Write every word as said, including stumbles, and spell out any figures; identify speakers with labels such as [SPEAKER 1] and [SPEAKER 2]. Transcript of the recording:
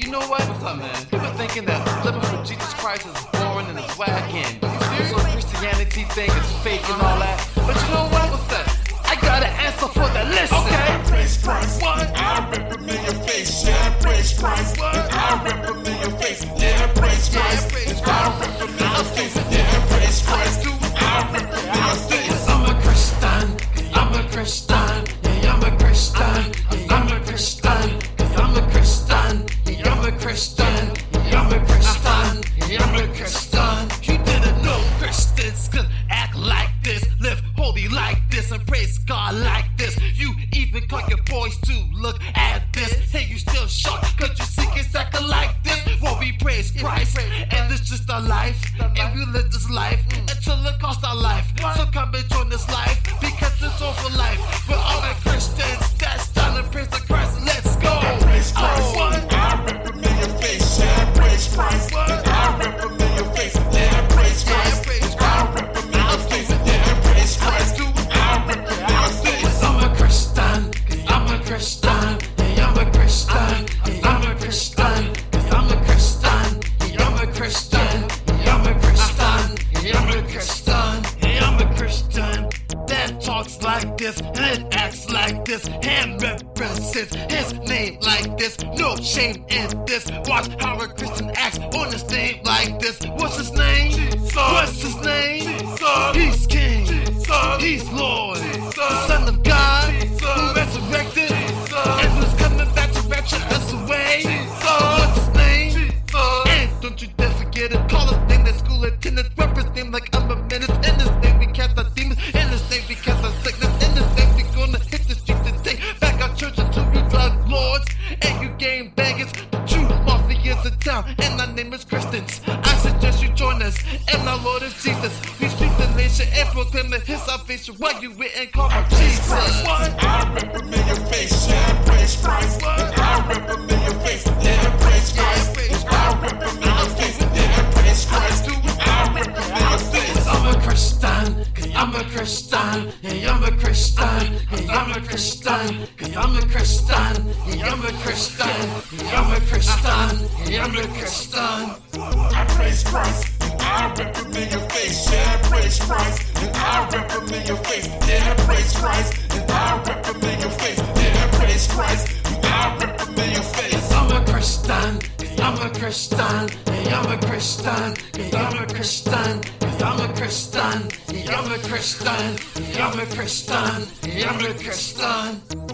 [SPEAKER 1] You know what? What's up, man? People thinking that living for Jesus Christ is boring and it's whacking. So Christianity thing is fake and all that. But you know what? What's that? I got an answer for that. Listen.
[SPEAKER 2] Okay. Praise Christ.
[SPEAKER 1] What?
[SPEAKER 2] I reprimand your face. Yeah, praise Christ.
[SPEAKER 1] What?
[SPEAKER 2] I reprimand your face. Yeah, praise Christ. I reprimand your face. Yeah, praise Christ. I reprimand your face.
[SPEAKER 1] I'm a Christian. I'm a Christian. Yeah, I'm a Christian. I'm a Christian. I'm a Christian. I'm a Christian. I'm a Christian. I'm a Christian. You didn't know Christians could act like this, live holy like this, and praise God like this. You even call your boys to look at this. Hey, you still shocked cause you see kids acting like this. Well, we praise Christ, and it's just our life. And we live this life until it costs our life. So come and join this life because it's all for life. We're all like Christians that's trying to praise the Christ. Let's go.
[SPEAKER 2] Praise Christ.
[SPEAKER 1] Oh,
[SPEAKER 2] I reprimand your face. Yeah, praise Christ. I reprimand your face. Yeah, praise Christ. I reprimand your face. Yeah, praise Christ. I reprimand your face.
[SPEAKER 1] I'm a Christian. I'm a Christian. Yeah, I'm a Christian. I'm a Christian. I'm a Christian. I'm a Christian. I'm a Christian. I'm a Christian. I'm a Christian. That talks like this and acts like this and represents his name like this. No shame in this. Watch how a Christian acts on his name like this. What's his name? Jesus. What's his name? Jesus. He's King. Jesus. He's Lord. Jesus. The Son of God. Jesus. Who resurrected Jesus. And who's coming back to rapture us away. Jesus. What's his name? Jesus. And don't you dare forget it. Call his name that school attendance. Rep his name like I'm a menace. In his name we cast out demons. In his name we cast out sickness. In his name we gonna hit the streets and take back our church until you drug lords and you game bangers. The true mafias in town, and our name is Christians. I suggest you join us, and our Lord is Jesus. We sweep the nation and proclaim that his salvation while you wait and call him Jesus. What?
[SPEAKER 2] I reprimand your face. Yeah, praise Christ. I reprimand your face. Yeah, praise Christ. I reprimand your face. Yeah, praise Christ. I reprimand your face.
[SPEAKER 1] I'm a Christian. I'm a Christian. Yeah, I'm a Christian. Yeah, I'm a Christian. Yeah, I'm a Christian. Yeah, I'm a Christian. Yeah, I'm a Christian. Yeah, I'm a Christian.
[SPEAKER 2] I praise Christ. I reprimand your face. Yeah, praise Christ. And I reprimand your face. Yeah, praise Christ. And I reprimand your face. Yeah, praise Christ. And I reprimand your face.
[SPEAKER 1] I'm a Christian. I'm a Christian. Yeah, I'm a Christian. Yeah, I'm a Christian. Yeah, I'm a Christian. Yeah, I'm a Christian. Yeah, I'm a Christian. Yeah, I'm a Christian.